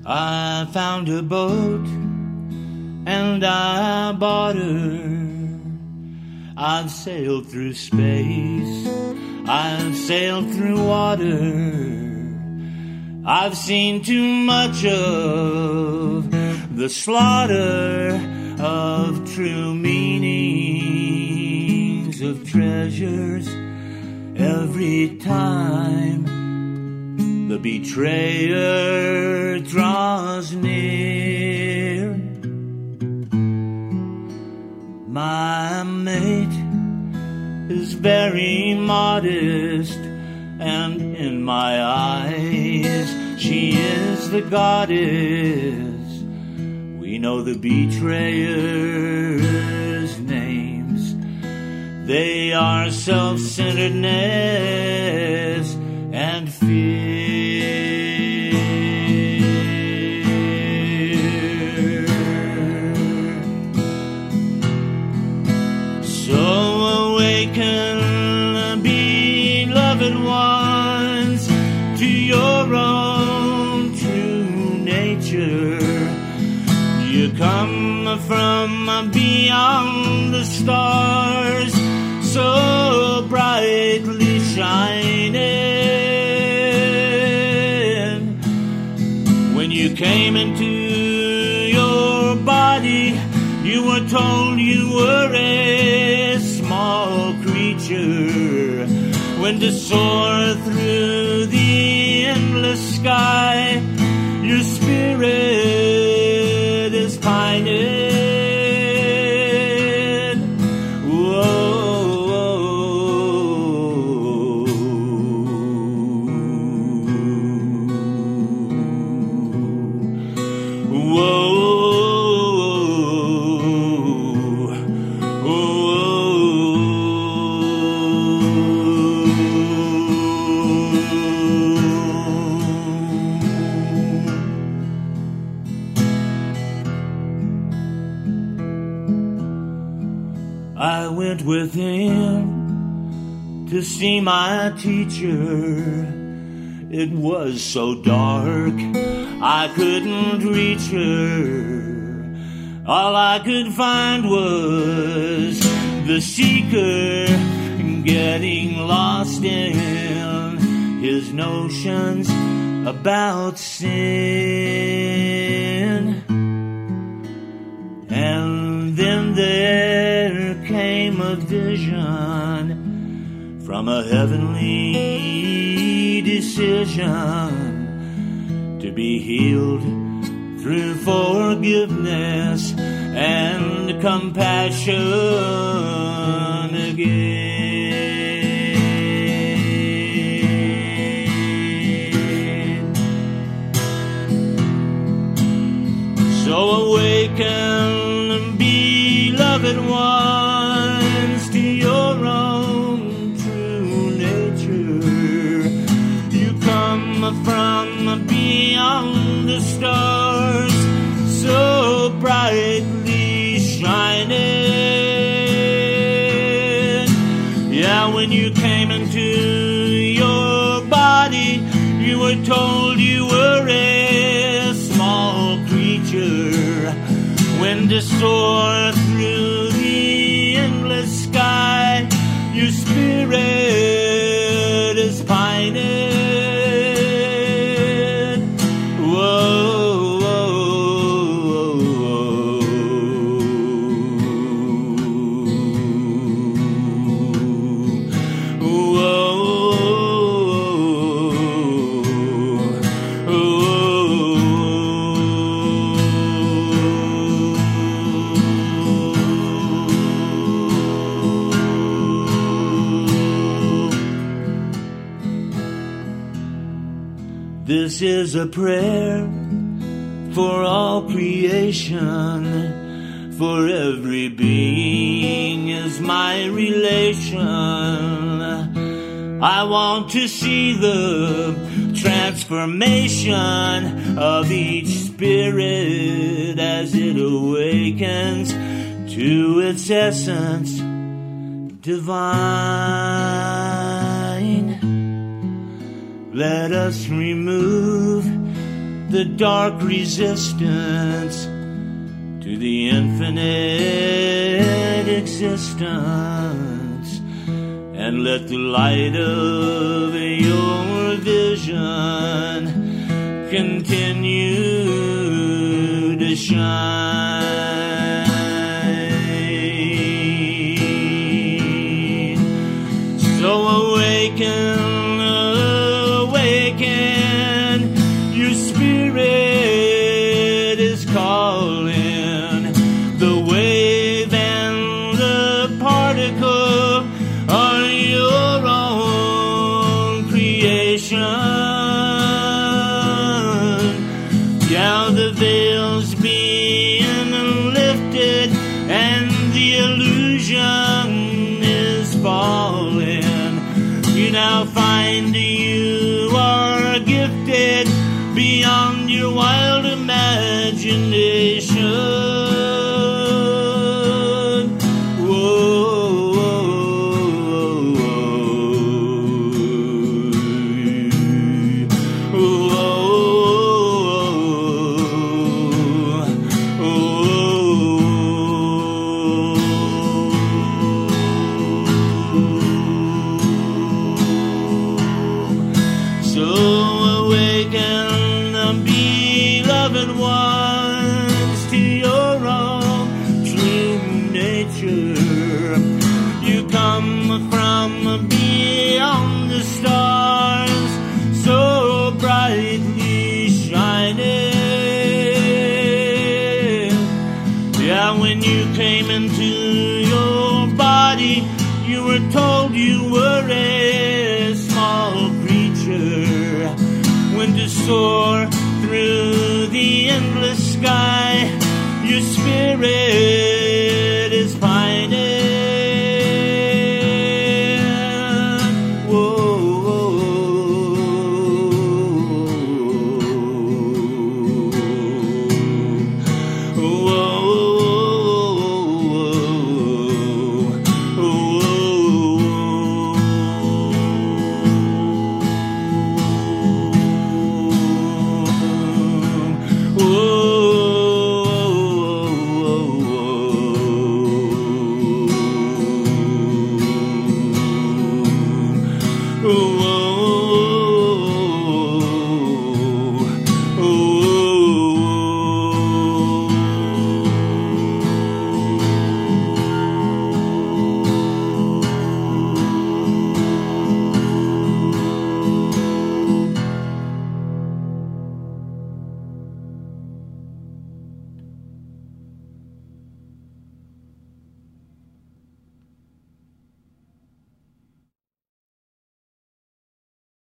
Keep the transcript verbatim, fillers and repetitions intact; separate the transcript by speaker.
Speaker 1: I found a boat and I bought her. I've sailed through space, I've sailed through water. I've seen too much of the slaughter of true meanings of treasures. Every time the betrayer draws near, my mate is very modest, and in my eyes she is the goddess. We know the betrayers' names. They are self-centeredness and fear. So awaken, beloved ones, to your own true nature. You come from beyond the stars, so brightly shining. When you came into your body, you were told you were a small creature. When to soar through the endless sky, your spirit is pining. I went with him to see my teacher. It was so dark I couldn't reach her. All I could find was the seeker getting lost in his notions about sin. And then there came a vision from a heavenly decision to be healed through forgiveness and compassion again. So awaken, beloved ones, to your own true nature. You come from beyond the stars, so brightly shining. Yeah, when you came into your body, you were told you were a small creature. When to soar through the endless sky, your spirit is pining. This is a prayer for all creation, for every being is my relation. I want to see the transformation of each spirit as it awakens to its essence divine. Let us remove the dark resistance to the infinite existence, and let the light of your vision continue to shine. So awaken, awaken, your spirit is calling. The wave and the particle are your own creation. Yeah, the veil's being lifted and the illusion is falling. You now find you are gifted beyond your wild imagination. So awaken the beloved ones to your own true nature. You come from beyond the stars, so brightly shining. Yeah, when you came into your body, you were told you were a small creature. When to soar through the endless sky, your spirit